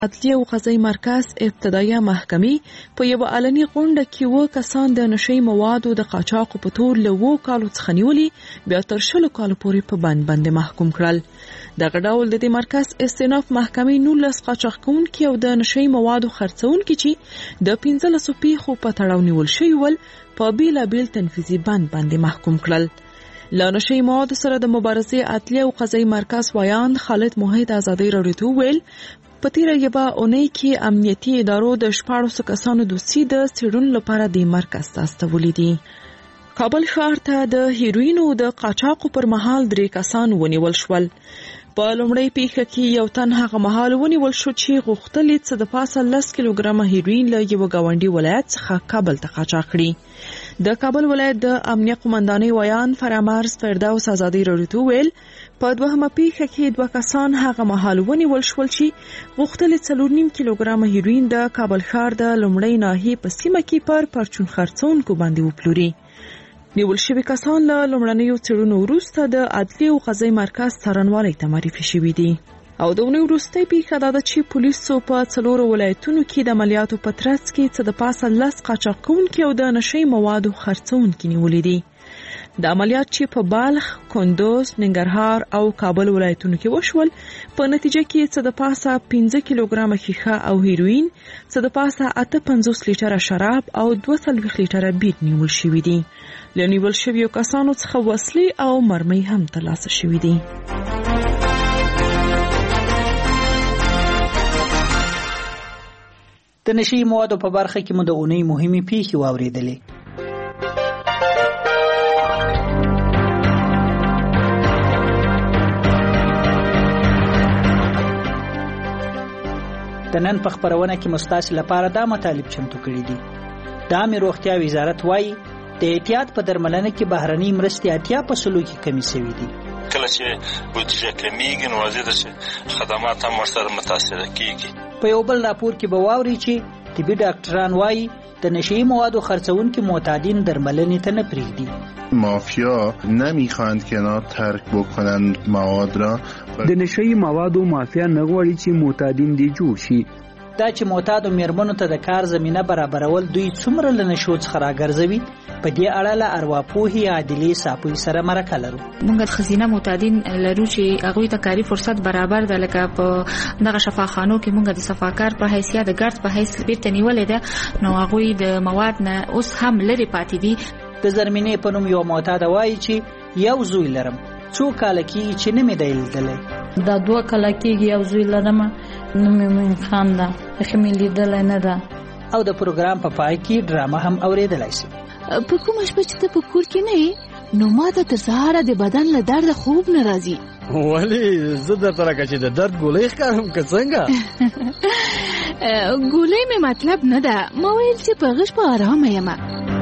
عدلیه او قضایي مرکز ابتدایه محکمې په یو علني غونډه کې 7 کسان د نشي موادو د قاچاق په تور له 7 کالو څخه نیولي بیا تر 20 کالو پورې په بند باندې محکوم کړل. دغه ډول د دې مرکز استئناف محکمې 19 قاچاق کوونکي او د نشي موادو خرڅونکي چې د 15 پیښو په تړاو نیول شوي ول په بیلابیل تنفیذي بند باندې محکوم کړل. له نشي موادو سره د مبارزې عدلیه او قضایي مرکز وایاند خالد موحد ازادي راډیو ته ویل په تیره یوه اونۍ کې امنیتي ادارو د 14 کسانو دوسي د څېړنو لپاره د مرکز ته استولي دي. کابل ښار ته د هیروینو د قاچاقو پر مهال 3 کسان ونیول شول. په لومړۍ پیښه کې یو تن هغه مهال ونیول شو چې غوښتل یې څه د پاسه 10 کیلوګرامه هیروین له یو ګاونډي ولایت څخه کابل ته قاچاق کړي. د کابل ولایت د امنیه قومندانۍ ویان فرامرز فردوس ازادي راډیو ته ویل په دوهمه پیښه کې 2 کسان هغه مهال ونیول شول چې غوښتل 4.5 کیلوګرامه هیروین د کابل ښار د لومړۍ ناحیې په سیمه کې پر پرچون خرڅونکو باندې وپلوري. نیول شوي کسان له لومړنیو څېړنو وروسته د عدلیې او قضایي مرکز څارنوالۍ ته معرفي شوي دي. او د ونې وروستۍ پیښه دا ده چې پولیسو په 4 ولایتونو کې د عملیاتو په ترڅ کې څه د پاسه 10 قاچاق کوونکي او د نشي موادو خرڅونکي نیولي دي. د عملیات چې په بالغ، کندوز، ننګرهار او کابل ولایتونو کې وشول په نتیجه کې څه د پاسه 15 کیلوګرامه ښیښه او هیروین، څه د پاسه 58 لیټره شراب او 240 لیټره بیر نیول شوي دي. له نیول شویو کسانو څخه وسلې او مرمۍ هم ترلاسه شوي دي. د نشي موادو په برخه کې مو د اونۍ مهمې پیښې واورېدلې. د نن په خبرونه کې مستاسو لپاره دا مطالب چمتو کړي دي. د عامه روغتیا وزارت وایي د احتیاط په درملنه کې بهرنۍ مرستې 80% کې کمی شوې دي. کله چې بودیجه کمیږي نو واضح ده چې خدمات هم ورسره متاثر کیږي. په یو بل راپور کې به واوري چې طبي ډاکټران وایي د نشئی موادو خرڅونکي معتادین درملنې ته نه پرېږدي. مافیا نمیخواند که اینا ترک بکنن مواد را. د نشئی موادو مافیا نه غواړي چې معتادین دي جوړ شي. دا چې معتادو میرمنو ته د کار زمینه برابرول دوی څومره له نشو څخه راګرځوي په دې اړه له ارواپوهي عادلې صاحب سره مرکه لرو. موږ خزینه معتادین لرو چې هغوی ته کاري فرصت برابر ده، لکه په دغه شفاخانو کې موږ د صفاکار په حیثیت د ګارد په حیث بیرته نیولې ده، نو هغوی د مواد نه اوس هم لري پاتې دي. د زرمینې په نوم یو معتاد وایي چې یو زوی لرم، 2 کاله کېږي چې نه مې دی لیدلی. دا 2 کاله کېږي یو زوی لرم، نو مې خان ده چې مې لیدلی نه ده. او د پروګرام په پای کې ډرامه هم اورېدلی شي. په کومه شپه چې ته په کور کې نه یې نو ما ته تر سهاره د بدن له درده خوب نه راځي. ولې زه درته لکه چې د درد ګولۍ ښکارم که څنګه؟ ګولۍ مې مطلب نه ده، ما ویل چې په غش په ارامه یم.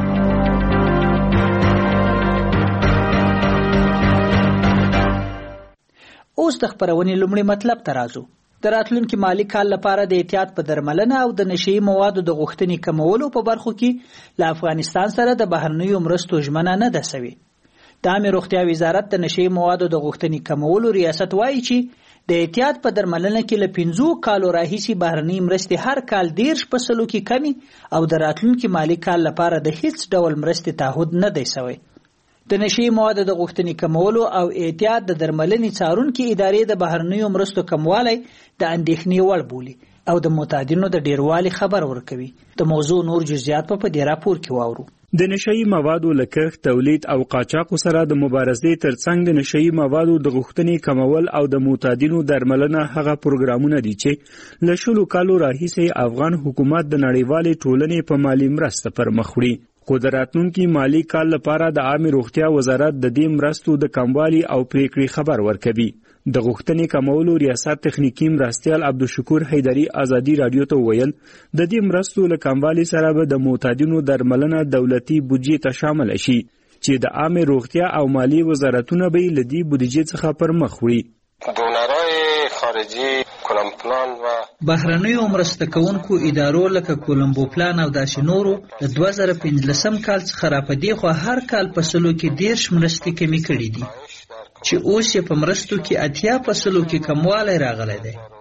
اوس د خبرونې لومړی مطلب ته راځو. د راتلونکي مالی کال لپاره د احتیاط په درملنه او د نشئی موادو د غوښتنې کمولو په برخو کې له افغانستان سره د بهرنیو مرستو ژمنه نه ده شوې. د عامه روغتیا وزارت د نشئی موادو د غوښتنې کمولو ریاست وایي چې د احتیاط په درملنه کې له 15 کالو راهیسې بهرنۍ مرستې هر کال 10% کې کمی او د راتلونکي مالی کال لپاره د هیڅ ډول مرستې تعهد نه دی شوی. د نشئی موادو د غوښتنې کمولو او احتیاط د درملنې څارونکي ادارې د بهرنیو مرستو کموالی د اندېښنې وړ بولي او د معتادینو د ډیروالي خبر ورکوي. د موضوع نور جزئیات په دې راپور کې واورو. د نشئی موادو لکه تولید او قاچاق سره د مبارزې ترڅنګ د نشئی موادو د غوښتنې کمول او د معتادینو درملنه هغه پروګرامونه دي چې له 20 کالو راهیسې افغان حکومت د نړیوالې ټولنې په مالی مرسته پر مخ وړي. خو د راتلونکي مالی کال لپاره د عامه روغتیا وزارت د دې مرستو د کموالي او پریکړې خبر ورکوي. د غوښتنې کمولو ریاست تخنیکی مرستیال عبدالشکور حیدری ازادي رادیو ته ویل د دې مرستو له کموالي سره به د معتادینو درملنه دولتي بودجې ته شامل شي چې د عامه روغتیا او مالی وزارتونه به له دې بودجې څخه پر مخ وړي. دونرای خارجي کولم پلان و بهرنیو مرسته کوونکو ادارو لکه کولمبو پلان او داسې نورو د 2015 کال څخه را پدې خو هر کال په سلو کې 10 مرستې کمی کړې دي چې اوس په مرستو کې 80% کې کموالی راغلی دی.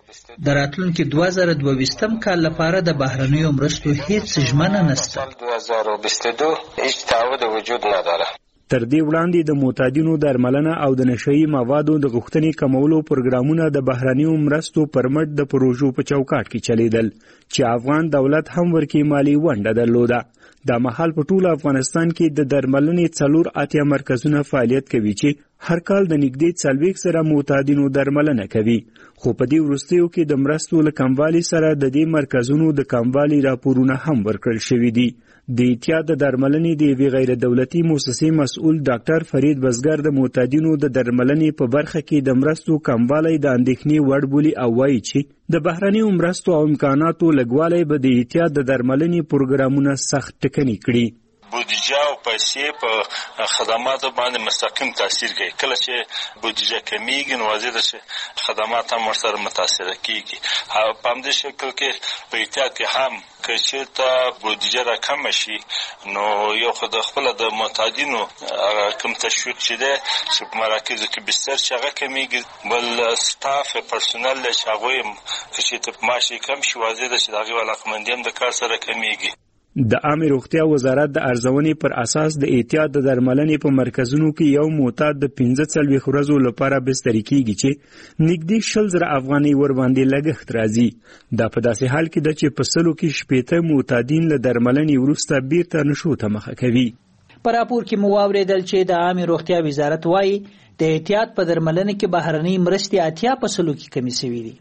د راتلونکي 2022 کال لپاره د بهرنیو مرستو هیڅ ژمنه نشته. 2022 هیڅ تعهد وجود نداره. تر دې وړاندې د معتادینو درملنه او د نشهیي موادو د غوښتنې کمولو پروګرامونه د بهرنیو مرستو پر مټ د پروژو په چوکاټ کې چلیدل چې افغان دولت هم ورکی مالی ونډه درلوده. د مهال په ټول افغانستان کې د درملنې 4 مرکزونه فعالیت کوي چې هر کال د نږدې 40 سره معتادینو درملنه کوي. خو په دې وروستیو کې د مرستو له کموالي سره د دې مرکزونو د کموالي راپورونه هم ورکړل شوي دي. د احتیاط د درملنې د یوې غیر دولتي موسسې مسؤل ډاکټر فرید بزګر د معتادینو د درملنې په برخه کې د مرستو کموالی د اندېښنې وړ بولي او وایي چې د بهرنیو مرستو او امکاناتو لږوالی به د احتیاط د درملنې پروګرامونه سخت ټکني کړي. بودیجه او پیسې په خدماتو باندې مستقیم تاثیر کوي. کله چې بودیجه کمیږي نو واضح ده چې خدمات هم ورسره متاثر کیږي. په همدې شکل کې په احتیاط کې هم که چېرته بودیجه را کم شي نو یو خو د خپل د معتادینو کوم تشویق چې ده چې په مراکزو کې بستر چې هغه کمیږي، بل سټاف پرسونل چې هغوی که چېرته معاش یې کم شي واضح ده چې د هغوی علاقمندي هم د کار سره کمیږي. د عامه روغتیا وزارت د ارزونې پر اساس د احتیاط د درملنې په مرکزونو کې یو معتاد د 15 ورځو لپاره بستري کیږي چې نږدې 20,000 افغانۍ ور باندې لګښت راځي. دا په داسې حال کې ده چې په سلو کې 80 معتادین له درملنې وروسته بیرته نشو ته مخه کوي. په راپور کې مو واورېدل چې د عامه روغتیا وزارت وايي د احتیاط په درملنه کې بهرنۍ مرستې 80% کې کمی شوې دي.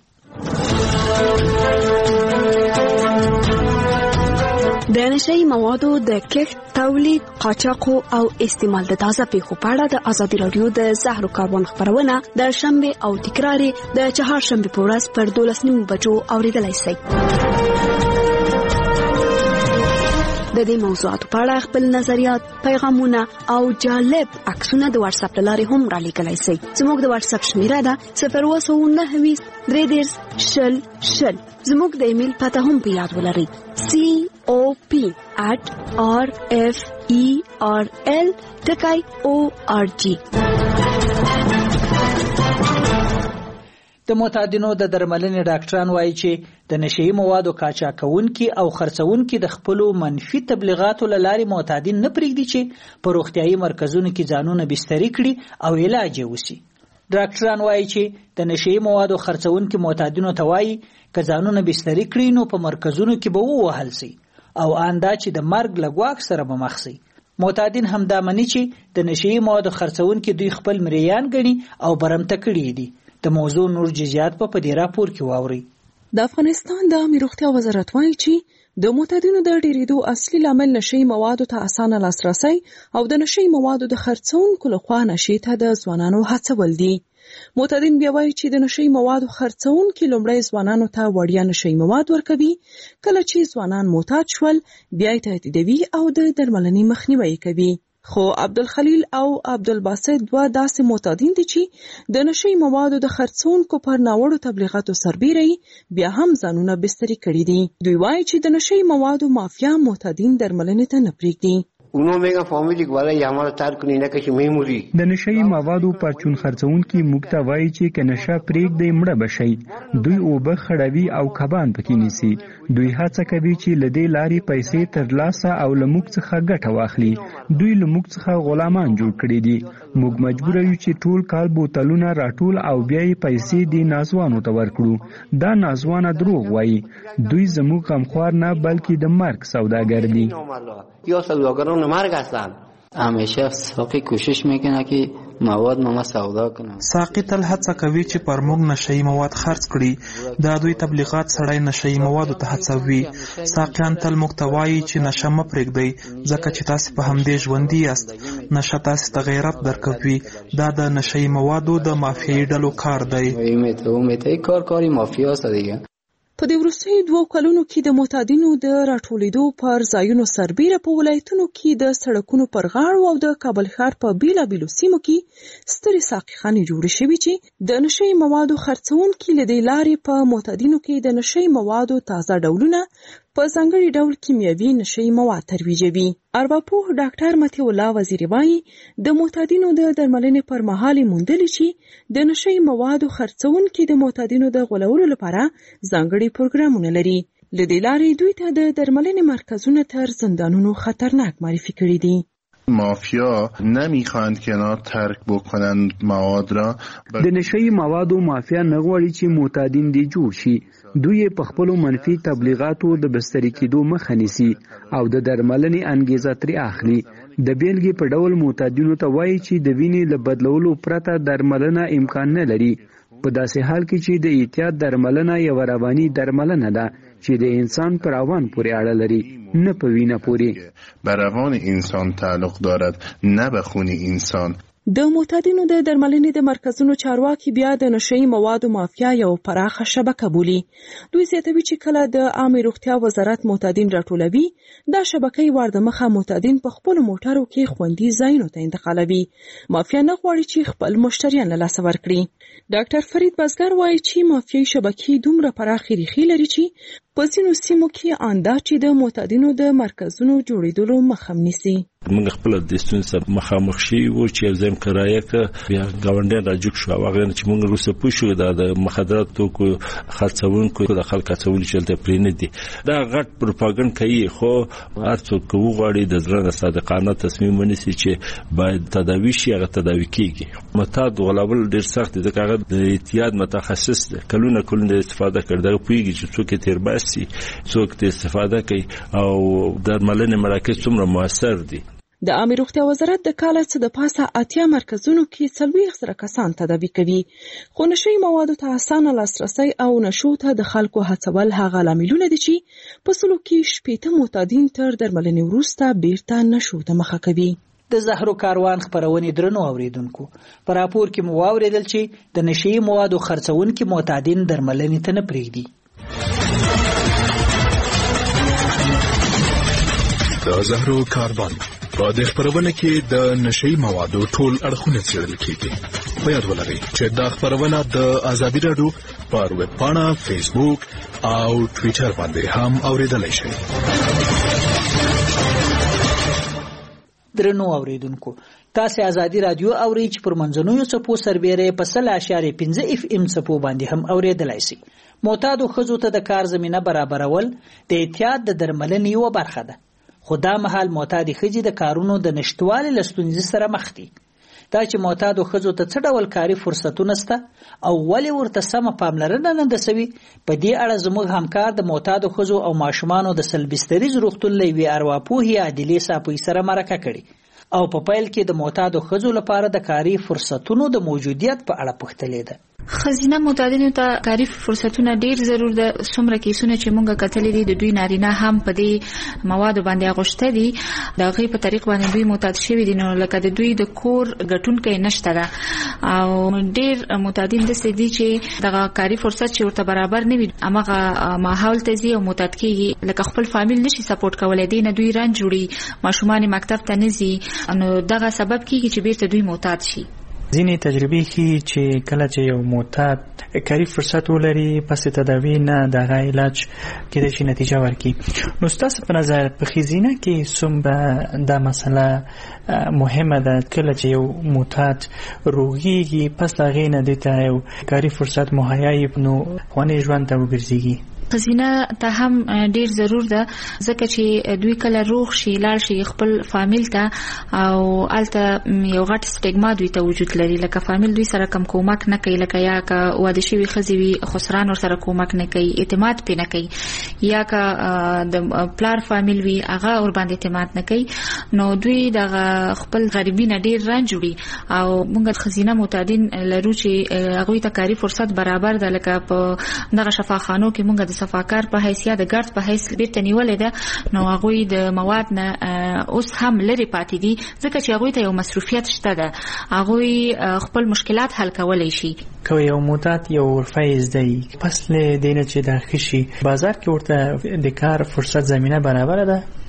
د نشهیي موادو د کښت، تولید، قاچاق او استعمال د تازه پیښو په اړه د ازادي راډیو د زهرو کاروان خبرونه د شنبه او تکرار د چهارشنبه په ورځ پر 12:30 بجو اوریدلای شئ. د دې موضوعاتو په اړه خپل نظریات، پیغامونه او جالب عکسونه د واتس اپ لارې هم را لیږلی شئ. زموږ د واتس اپ شمیره ده 029 330 زموږ د ایمیل پته هم په یاد ولرئ cop@referl.org. د معتادینو د درملنې ډاکټران وایي چې د نشهیي موادو قاچاقونکي او خرڅونکي د خپل منفي تبلیغاتو له لارې معتادین نه پرېږدي چې په روغتیايي مرکزونو کې ځانونه بستري کړي او علاج یې وشي. ډاکټران وایي چې د نشهیي موادو خرڅونکي معتادینو ته وایي که ځانونه بستري کړي نو په مرکزونو کې به ووهل شي او آندا چې د مرګ له ګواښ سره به مخ شي. معتادین همدا مني چې د نشهیي موادو خرڅونکي دوی خپل مریان ګڼي او برمته کړي دي. د موضوع نور جزئیات په دې راپور کې واورئ. د افغانستان د عامه روغتیا وزارت وایي چې د معتادینو د ډېرېدو اصلي لامل نشهیي موادو ته اسانه لاسرسی او د نشهیي موادو د خرڅونکو لخوا نشې ته د ځوانانو هڅول دي. معتادین بیا وایي چې د نشهیي موادو خرڅونکي لومړی ځوانانو ته وړیا نشهیي مواد ورکوي، کله چې ځوانان معتاد شول بیا یې تهدیدوي او د درملنې مخنیوی کوي. خو عبدالخلیل او عبدالباسط دوه داسې معتادین دي چې د نشهیي موادو د خرڅونکو پر ناوړو تبلیغاتو سربیره بیا هم ځانونه بستري کړي دي. دوی وایي چې د نشهیي موادو مافیا معتادین درملنې ته نه پرېږدي. د نشهیي موادو پرچون خرڅونکي موږ ته وایي چې که نشه پرېږدئ مړه به شئ. دوی اوبه خړوي او کبان پکې نیسي. دوی هڅه کوي چې له دې لارې پیسې ترلاسه او له موږ څخه ګټه واخلي. دوی له موږ څخه غلامان جوړ کړي دي. موږ مجبور یو چې ټول کال بوتلونه راټول او بیا یې پیسې دې نازوانو ته ورکړو. دا نازوانه دروغ وایي. دوی زموږ غمخوار نه بلکې د مرګ سوداګر دي. یا سوداگران مرگ هستند. همیشه ساقی کوشش میکنه که مواد ما سودا کنه. ساقی تل هڅه کوي چې پر موږ نشهیي مواد خرڅ کړي. دا دوی تبلیغات سړی نشهیي موادو ته هڅوي. ساقیان تل موږ ته وایي چې نشه مه پرېږدئ ځکه چې تاسې په همدې ژوندي یاست. نشه تاسې ته غیرت درکوي. دا د نشهیي موادو د مافیایي ډلو کار دی. اومیته کاری مافیاست دیگه. په دې وروستیو 2 کلونو کې د معتادینو د راټولېدو پر ځایونو سربیره په ولایتونو کې د سړکونو پر غاړو او د کابل ښار په بیلابیلو سیمو کې سترې ساقيخانې جوړې شوې چې د نشهیي موادو خرڅونکي له دې لارې په معتادینو کې د نشهیي موادو تازه ډولونه په ځانګړي ډول کیمیاوي نشي مواد ترویجوي. ارواپوه ډاکټر متي الله وزیری وایي د معتادینو د درملنې پر مهال موندل چې د نشي موادو خرڅونکي د معتادینو د غولولو لپاره ځانګړي پروګرامونه لري. لدې لارې دوی ته د درملنې مرکزونه تر زندانونو خطرناک معرفي کړي دي. مافیا نمیخواند که اینا ترک بکنن مواد را. د نشئی موادو مافیا نغواړي چې معتادین دي جوړ شي. دوی په خپل منفي تبلیغاتو د بستري کېدو مخه نیسي او د درملنې انګیزه ترې اخلي. د بیلګې په ډول معتادینو ته وایي چې د وینې له بدلولو پرته درملنه امکان نه لري. په داسې حال کې چې د احتیاط درملنه یو رواني درملنه ده چې د انسان پر روان پورې اړه لري، نه په وینه پورې. به روان انسان تعلق دارد، نه به خون انسان. د معتادینو د درملنې د مرکزونو چارواکي بیا د نشئی موادو مافیا یو پراخه شبکه بولي. دوی زیاتوي چې کله د عامه روغتیا وزارت معتادین راټولوي، دا شبکه ور د مخه معتادین په خپل موټرو کې خوندي ځایونو ته انتقالوي. مافیا نه غواړي چې خپل مشتریان له لاسه ورکړي. ډاکټر فرید بزګر وایي چې مافیایي شبکې دومره پراخې ریښې لري چې په ځینو سیمو کې آنده چې د معتادینو د مرکزونو جوړېدلو مخه نیسي. موږ خپل د ستونزې مخامخ شي و چې یو ځم کرایه ک بیا گاونډیان راجوک شو هغه چې موږ روسه پوښو د مخدرات توکو خرڅونکو د خلک اڅول چې ته پرې نه دي. دا غټ پروپاګاندا کوي، خو هر څوک وغواړي د زړه صادقانه تصمیم ونیسي چې باید تداوی شي، هغه تداوی کیږي. معتاد غلبل ډیر سخت دي، هغه د احتیاط متخصص کلونه استفاده کړي پویږي چې څوک تیر باسي، څوک ته استفاده کوي او درملنې مراکز څومره موثر دي. د عامه روغتیا وزارت د کال څخه د پاسه 80 مرکزونو کې 40 کسان تداوی کوي. خو نشئی موادو ته اسانه لاسرسي او نشو ته د خلکو هڅول هغه لاملونه دي چې په سلو کې 80 معتادین تر درملنې وروسته بیرته نشو ته مخه کوي. د زهرو کاروان خبرونې درنو اوریدونکو، په راپور کې مو واوریدل چې د نشئی موادو خرڅونکي معتادین درملنې ته نه پریږدي. د زهرو کاروان په دې خبرونه کې د نشئی موادو ټول اړخونه څېړل کیږي. په یاد ولرئ چې دا خبرونه د ازادي راډیو پر ویب پاڼه، فیسبوک او ټوئیټر باندې هم اوریدلای شئ. درنو اوریدونکو، تاسو ازادي راډیو اورئ چې پر منځنوي څپو سربېره په 0.5 FM څپو باندې هم اوریدلای شئ. معتادو ښځو ته د کار زمينه برابرول د احتیاط د درملنې یوه برخه ده. خو دا مهال معتادي ښځې د کارونو د نشټوالي له ستونزې سره مخ دي. دا چې معتادو ښځو ته څه ډول کاري فرصتونه شته او ولې ورته سمه پاملرنه نه ده سوې، په دې اړه زموږ همکار د معتادو ښځو او ماشومانو د سلبستریز روغتون له یوې ارواپوهې عادلې صافۍ سره مرکه کړې او په پیل کې د معتادو ښځو لپاره د کاري فرصتونو د موجودیت په اړه پوښتلې ده. خزینه معتادینو ته کاري فرصتونه ډیر ضرور ده. څومره کیسونه چې مونږه کتلې دي د دوی نارینه هم په دې موادو باندې اغوشته دي، د هغې په طریق باندې دوی معتاد شوي دي، نو لکه د دوی د کور ګټونکی نشته ده او ډیر معتادین داسې دي چې دغه کاري فرصت چې ورته برابر نه وي هماغه ماحول ته ځي او معتاد کېږي، لکه خپل فامیل نشي سپورټ کولی، دی نه دوی رنج وړي، ماشومان مکتب ته نه ځي، نو دغه سبب کېږي چې بیرته دوی معتاد شي. ځینې تجربې ښیي چې کله چې یو معتاد کاري فرصت ولري پس تداوی نه دغه علاج کېدای شي نتیجه ورکړي. نو ستاسو په نظر په ښځینه کې څومره دا مسله مهمه ده کله چې یو معتاد روغېږي پس د هغې نه دوی ته یو کاري فرصت مهیا وي نو خوانی ژوند ته وګرځېږي؟ خزینه ته هم ډیر ضرور ده، ځکه چې دوی کله روغ شي لاړ شي خپل فامیل ته او الته یو غټ سټیګما دوی ته وجود لري، لکه فامیل دوی سره کم کومک نه کوي، لکه یا که واده شوي ښځې وي خسران ورسره کومک نه کوي، اعتماد پې نه کوي، یا که د پلار فامیل وي هغه ورباندې اعتماد نه کوي، نو دوی دغه خپل غریبي نه ډیر رنج وړي. او موږ خزینه معتادین لرو چې هغوی ته کاري فرصت برابر ده، لکه په دغه شفاخانو کې موږ د صفاکار په حیثیت د ګارد په حیثیت بیرته نیولې ده، نو هغوی د مواد نه اوس هم لري پاتې دي، ځکه چې هغوی ته یو مصروفیت شته ده، هغوی خپل مشکلات حل کولی شي. که یو معتاد یو ورفه زده وي پس له دې نه چې دا ښه شي بازار کې ورته د کار فرصت زمینه برابره ده؟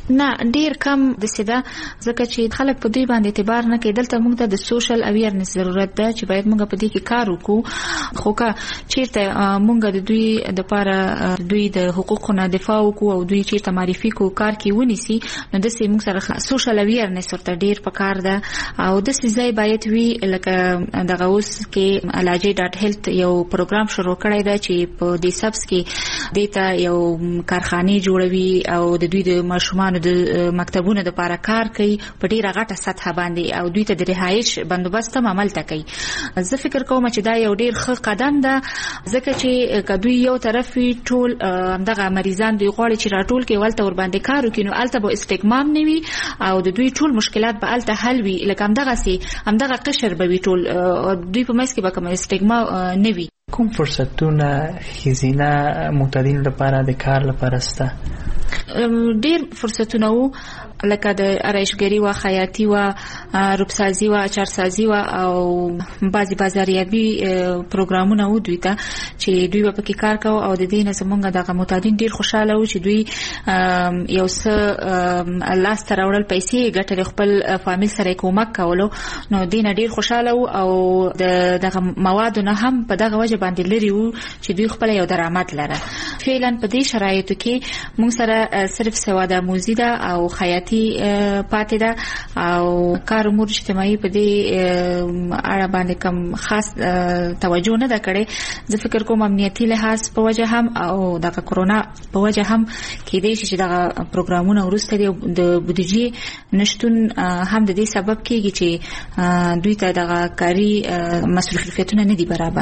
نه ډیر کم د سیده ځکه چې خلک په دوی باندې اعتبار نه کوي. دلته موږ ته د سوشل اویرنس ضرورت ده چې باید موږ په دې کې کار وکړو. خو که چیرته موږ د دوی د لپاره دوی د حقوقو نه دفاع وکړو او دوی چیرته معرفي کو کار کې ونیسي نو د سې موږ سره سوشل اویرنس ورته ډیر پکار ده او د سې ځای باید وی لکه دغه اوس کې alaji.health یو پروګرام شروع کړی دی چې په دې سبس کې دیتا یو کارخانه جوړوي او د دوی د ماشومان د مکتبونو د لپاره کار کوي په ډیره غټه سطح باندې او دوی ته د رهایش بندوبست هم عمل کوي. زه فکر کوم چې دا یو ډیر ښه قدم ده ځکه چې کدوې یو طرف ټول دغه مریضان دوی غواړي چې راټول کې ولته ور باندې کار وکړي نو الته به استګمام نه وي او د دوی ټول مشکلات به الته حل وي لکه همدغه قشر به وي ټول دوی په مېس کې به کوم استګما نه وي. کوم فرصتونه خزینه معتادین لپاره د کار لپاره سته؟ ډیر فرصتونه وو لکه د آرایشګری و خیاطي و روبسازي و اچارسازي و او بعضی بازاریابي پروګرامونه وو دوی ته چې دوی په کې کار کوي او د دې نه زمونږ دغه معتادین ډیر خوشاله وو چې دوی یو څه لاس ته راوړل پیسې ګټل خپل فامیل سره کومک کولو نو دین ډیر خوشاله وو او دغه مواد نه هم په دغه وجه باندې لري وو چې دوی خپل یو درآمد لره. فعلا په دې شرایطو کې موږ سره صرف سواد آموزي ده او خیاطي پاتې ده او کار امور اجتماعي په دې اړه باندې کم خاص توجه نه ده کړې. زه فکر کوم امنیتي لحاظ په وجه هم او د کرونا په وجه هم کې دې چې دغه پروګرامونه ورسته د بودیجې نشټون هم د دې سبب کېږي چې دوی ته دغه کاری مصرفیتونه نه دي برابر.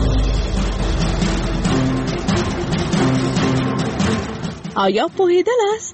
آیا پوهیدلاست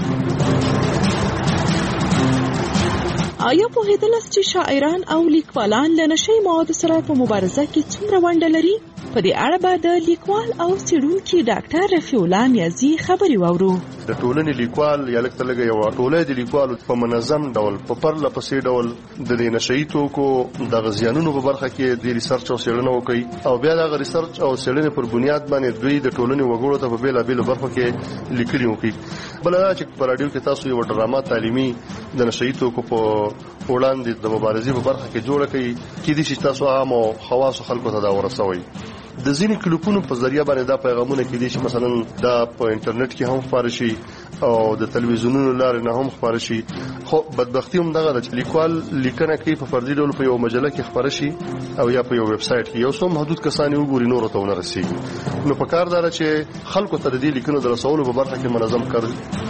چې شاعران او لیکوالان له نشي موادو سره په مبارزه کې څومره ونډه لري؟ په دې اړه به د لیکوال او څېړونکي ډاکټر رفیع الله نیازي خبري واورو. د ټولنې لیکوال یا لکه یو ټولنه د لیکوالو په منظم ډول په پرله پسې ډول د نشئی توکو د غزيانونو په برخه کې د ریسرچ او څېړنه وکړي او بیا د ریسرچ او څېړنې پر بنیاد باندې دوی د ټولنې وګړو ته په بیلابېلو برخو کې لیکلي وکړي. بل دا چې په رادیو کې تاسو یو ډرامه تعلیمي د نشئی توکو په وړاندې د مبارزې په برخه کې جوړه کړئ چې د تاسو عام او خواص خلکو ته دا ورسوي. د ځینې کلیپونو په ذریعہ باندې دا پیغامونه کې دي چې مثلا دا په انټرنیټ کې هم خپاره شي او د تلویزیونونو لارې نه هم خپاره شي. خو بدبختی هم دغه چې لیکوال لیکنه کوي په فردي ډول په یو مجله کې خپاره شي او یا په یو ویب سټ کې یو څو محدود کسان وګوري نور ته ونه رسیږي. نو په کار دا چې خلکو ته د دې لیکنو د رسولو په برخه کې منظم کار.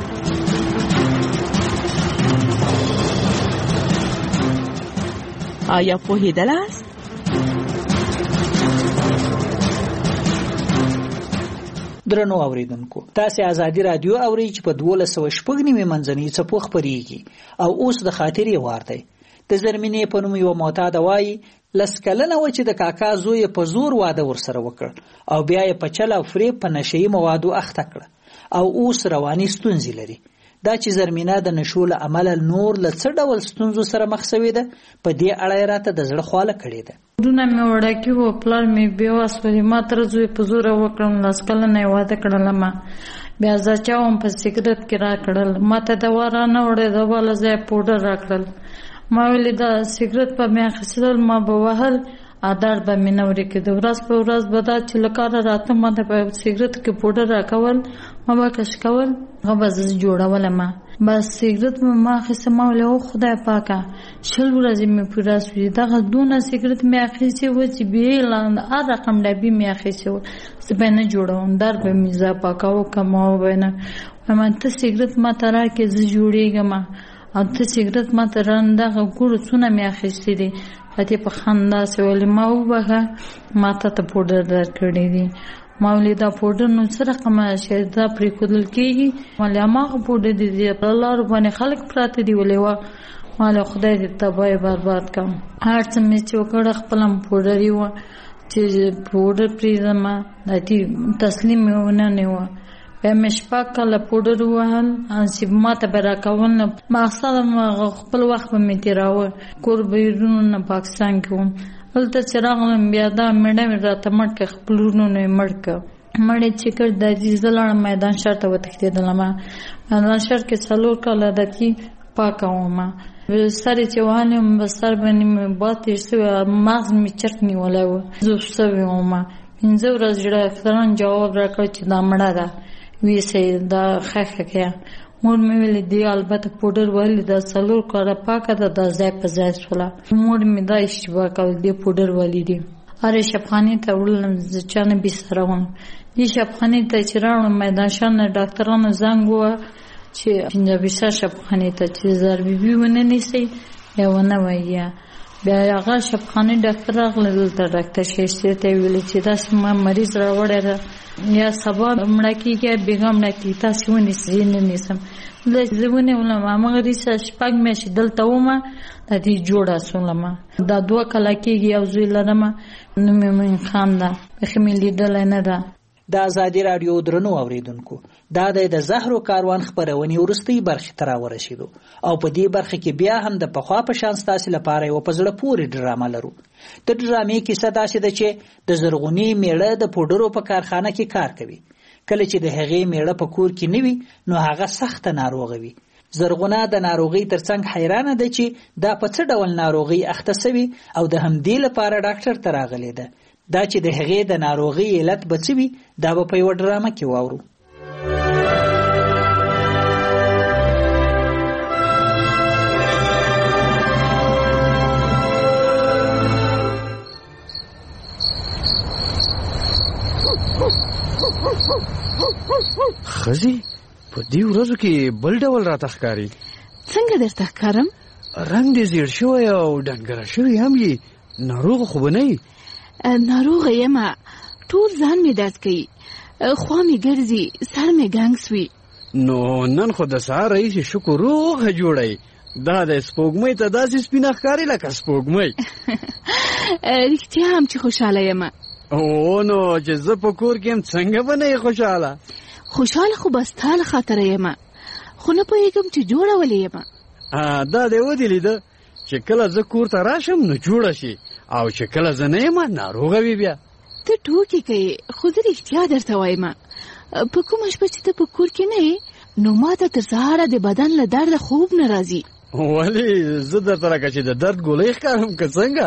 آیا پوهیدلاست؟ درنو اوریدونکو تاسو آزادی رادیو اوري چې په 1290 منځنۍ څپو خبريږي او اوس د خاطرې وارته د زرمینې په نوم یو معتاد وای لسکلنه و چې د کاکا زوی په زور واده ورسره وکړ او بیا یې په چل او فریب په نشئی موادو اخته کړ او اوس رواني ستونزې لري. دا چې زرمینه د نشو له عمله نور له څه ډول ستونزو سره مخ شوې ده په دې اړه راته د زړه خواله کړې ده. دونه مې وړه کې و پلار مې بیا واسوري ما تر زوی په زور وکړم لسکلنه واده کړل ما بیا ځاچاوم په سیګریټ کې را کړل ما ته دا واره نه وړه دا ول ځای پودر را کړل ما ویل دا سیګریټ په مې خسرل ما به وهل ادار به مینوري کې د ورځ په ورځ بدا چې لکاره راته ما ته په سیګریټ کې پودر راکول ما به کش کول غبز جوړول ما بس سیګریټ ما خسمه له خدای پاکه شل ورځې مې پورا سوي دغه دونه سیګریټ مې اخیسي و چې بیلان ا رقم لبي مې اخیسي و زبنه جوړون در به میزه پاکاو کمو بنه ما ته سیګریټ ما ترا کې ز جوړېګم او ته سیګریټ ما تران دغه ګورو څونه مې اخیسي دي اته په خندا سوال ما وبغه ما ته پودر در کړی دي مولې دا پودر نو سره کومه شي دا پرې کول کېږي مله ما پودر دي په الله ربانه خلق پراته دی ولې وا ماله خدای دې تبای برباد کم هر څه مې چې وکړ خپلم پودر یو چې پودر پریزما دتی تسلیم ونه نه و په مشپاک کله پودر وهل انسب ما ته برا کول مقصد خپل وخت مې تیراوه قربیرونو پاکستان کې ولته چراغ بیا دا مړه راته مټ خپلونو نه مړک مړې چې کړ د زلړ میدان شهر ته وتښتېدلم. میدان شهر کې 4 کاله عادتي پاکه وم. سر چې وانیم سر باندې مې باد تېر شوی، مغز مې چرک نیولی و، زوب شوې وم. 15 ورځې ډاکټران جواب راکړ چې دا مړه ده، ویسئ دا خښه کړه. مور مې ویلې دی البته پوډر وهلي ده، 4 کاله پاکه ده، دا ځای په ځای شوله. مور مې دا اشتباه کول دی پوډر وهلي دي. هرې شفخانې ته وړلم، زه چا نه بې سره وم. دې شفخانې ته چې راوړم میدان شهر نه ډاکټرانو زنګ ووه چې پنجابي شاه شفخانې ته چې زار بیبي ونه نیسئ یا ونه وایي. بیا هغه شفخانې ډاکټر راغله دلته ډاکټر شایستې ته یې ویلې چې داسې ما مریض راوړی ده، یا سبا مړه کېږي یا بېګا مړه کېږي، تاسې ونیسئ. نه نیسم. زه ونیولم. همغه ریسه 6 میاشتې دلته ومه، د دې جوړه سولمه. دا 2 کاله کېږي یو زوی لرمه، نوم یې مومن خان ده، بیخي مې لیدلی نه ده. د ازادي راډیو درنو اوریدونکو، دا د زهرو کاروان خپرونې وروستۍ برخې ته راورسېدو او په دې برخه کې بیا هم د پخوا په شان ستاسې لپاره یوه په زړه پورې ډرامه لرو. د ډرامې کیسه داسې ده چې د زرغونې میړه د پوډرو په کارخانه کې کار کوي. کله چې د هغې میړه په کور کې نه وي نو هغه سخته ناروغه وي. زرغونه د ناروغۍ ترڅنګ حیرانه ده چې دا په څه ډول ناروغۍ اخته سوي او د همدې لپاره ډاکټر ته راغلې ده. دا چې د هغې د ناروغۍ علت به څه وي دا به په یوه ډرامه کې واورو. خزي په دې ورځو کې بل ډول راته ښکاري. څنګه درته ښکارم؟ رنګ دې زیړ شوی او ډنګره شوی هم یې. ناروغه خو به نه یې؟ ناروغه یم، ټول ځان مې درد کوي، خوا مې ګرځي، سر مې ګنګ سوي. نو نن خو د سهار راهیسې شکر روغه جوړی. دا د سپوږمۍ ته داسې سپینه ښکاري لکه سپوږمۍ. رښتیا هم چې خوشحاله یم. او نو چې زه په کور کې یم څنګه به نه یې خوشحاله؟ خوشحاله خو به ستا له خاطره یم، خو نه پوهېږم چې جوړه ولې یم. دا دې ودې لیده چې کله زه کور ته راشم نو جوړه شي، او چې کله زه نه یم ناروغه وي. بیا ته ټوکې کوې، خو زه رښتیا درته وایم. په کومه شپه چې ته په کور کې نه یې نو ما ته تر سهاره د بدن له درده خوب نه راځي. ولې زه درته لکه چې د درد ګولۍ ښکارم که څنګه؟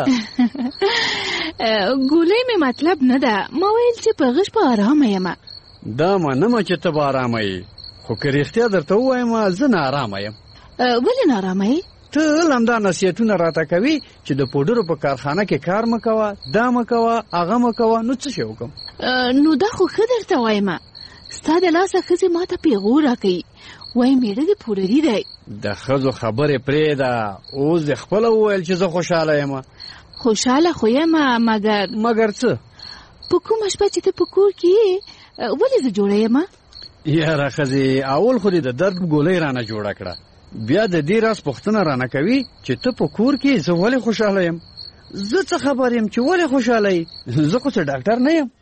ګولۍ مې مطلب نه ده، ما ویل چې په غش په ارامه یم. دا منمه چې ته به ارامه یې، خو که رښتیا درته ووایم زه ناارامه یم. ولې ناارامه یې؟ ته همدا نصیحتونه راته کوي چې د پوډرو په کارخانه کې کار مه کوه، دا مه کوه، هغه مه کوه. نو څه شی وکړم؟ نو دا خو ښه درته وایم، ستا د لاسه ښځې ما ته پیغور راکوي، وایي میړه دې پوډري دی. د ښځو خبرې پرېږده، اوس دې خپله وویل چې زه خوشحاله یم. خوشحاله خو یم، مګر څه؟ په کومه شپه چې ته په کور کې یې ولې زه جوړه یم؟ یاره ښځې، اول خو دې د درد ګولۍ رانه جوړه کړه، بیا د دې راز پوښتنه رانه کوي چې ته په کور کې زه ولې خوشحاله یم. زه څه خبر یم چې ولې خوشحاله یې؟ زه خو څه ډاکټر نه یم.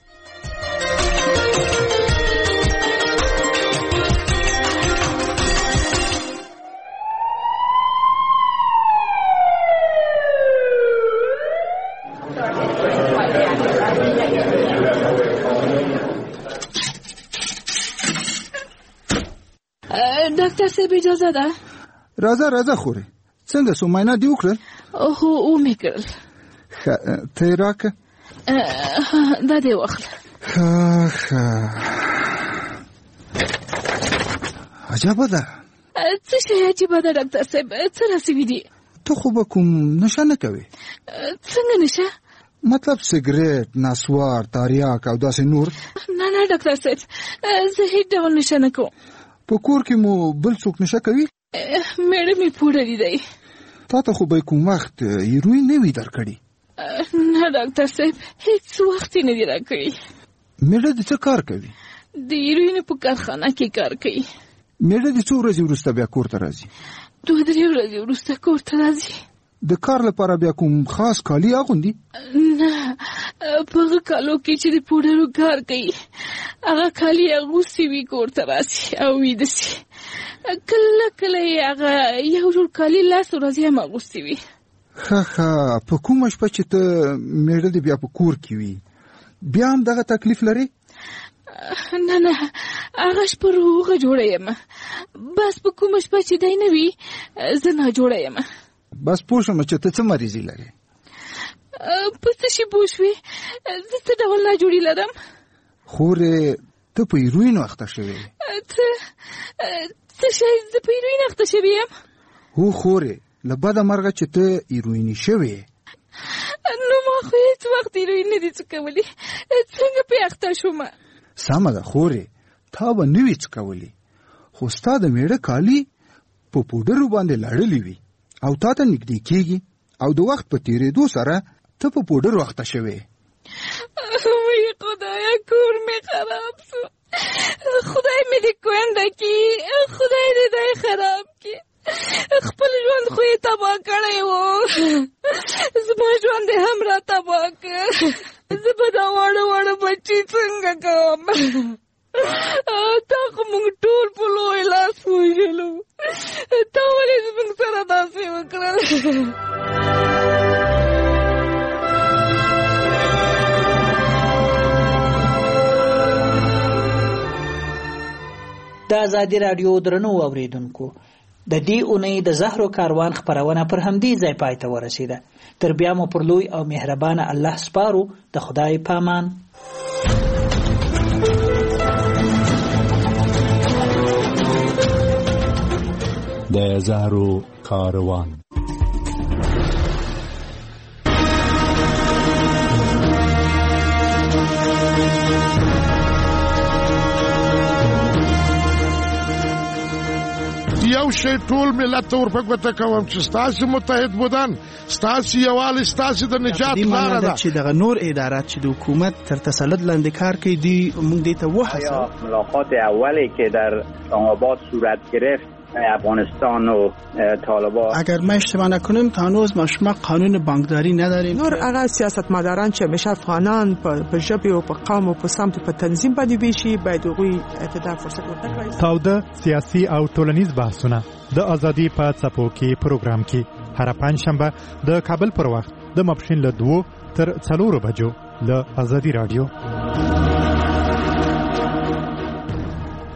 ډاکټر صاحب اجازه ده؟ راځه خورې. څنګه سو معاینه دې وکړل؟ هو ومې کړل. ته یې راکړه؟ دا دې واخله. عجبه ده. څه شی عجیبه ده ډاکټر صاحب؟ څه راسوي دي؟ ته خو به کوم نشه نه کوې؟ څنګه نشه؟ مطلب سګریټ، نسوار، تاریاک او داسې نور؟ نه ډاکټر صاحب، زه هیڅ ډول نشه نه کوم. په کور کې مو بل څوک نشه کوي؟ میړه مې پوډري دی. تا ته خو به کوم وخت هیروین نه وي درکړي؟ نه ډاکټر صاحب، هیڅ وخت یې نه دی راکړي. میړه دې څه کار کوي؟ د هیروین په کارخانه کې کار کوي. میړه دې څو ورځې وروسته بیا کور ته راځي؟ 2-3 ورځې وروسته کور ته راځي. د کار لپاره بیا کوم خاص کالي اغوندي؟ نه، په هغه کالو کې چې د پوډرو کار کوي هغه کالي اغوستي وي کور ته راسي او ویده سي. کله کله یې هغه یو جوړ کالي 10 ورځې هم اغوستي وي. ښه، په کومه شپه چې ته میړه دې بیا په کور کې وي بیا هم دغه تکلیف لري؟ نه هغه شپه روغه جوړه یم، بس په کومه شپه چې دی نه وي زه ناجوړه یم. بس پوه شوم چې ته څه مریضي لرې. په څه شي پوه شوې؟ زه څه ډول ناجوړي لرم؟ خورې ته په هیروین اخته شوې. څه شی زه په هیروین اخته شوې یم؟ هو خورې له بده مرغه چې ته هیرویني شوې. نو ما خو هېڅ وخت هیروین نه دي څکولي، څنګه پې اخته شوم؟ سمه ده خورې، تا به نه وي څکولي، خو ستا د میړه کالي په پوډرو باندې لړلي وي او تا ته نږدې کېږي او د وخت په تېرېدو سره ته په پوډرو اخته شوې. وی خدایا کور مې خراب شو، خدای مې دې کونډه کړي، خدای دې دی خراب کړي. خپل ژوند خو یې تباه کړی و، زما ژوند یې هم را تباه کړ. زه به دا واړه بچي څنګه کوم؟ تا خو موږ ټول په لوی لاس وژلو، تا ولې زموږ سره داسې وکړل؟ د ازادي راډیو درنو اوریدونکو، د دې اونۍ د زهرو کاروان خپرونه پر همدې ځای پای ته ورسېده. تر بیا مو پر لوی او مهربانه الله سپارو. د خدای پامان. د زهرو کاروان. یو شی ټول ملت ته ورپګوته کوم چې ستاسو متحد بودن، ستاسو یووالی ستاسو د نجات لاره ده. چې دغه نور ادارات چې د حکومت تر تسلط لاندې کار کوي دی موږ دې ته وحصل. ملاقات اولی که در آباد صورت گرفت افغانستان و طالبان، اگر ما اشتباه نکنیم تا هنوز ما شما قانون بانکداری نداریم. نور هغه سیاستمداران چې همیشه افغانان په ژبه او په قوم او په سمت په تنظیم باندې بيشي باید هغوی اعتدال فرصت ورکړي. تاوده سیاسي او ټولنیز بحثونه د ازادي په څپو کې پروګرام کې هر پنځشنبه د کابل پر وخت د ماپښین له 2 تر 4 بجو له ازادي رادیو.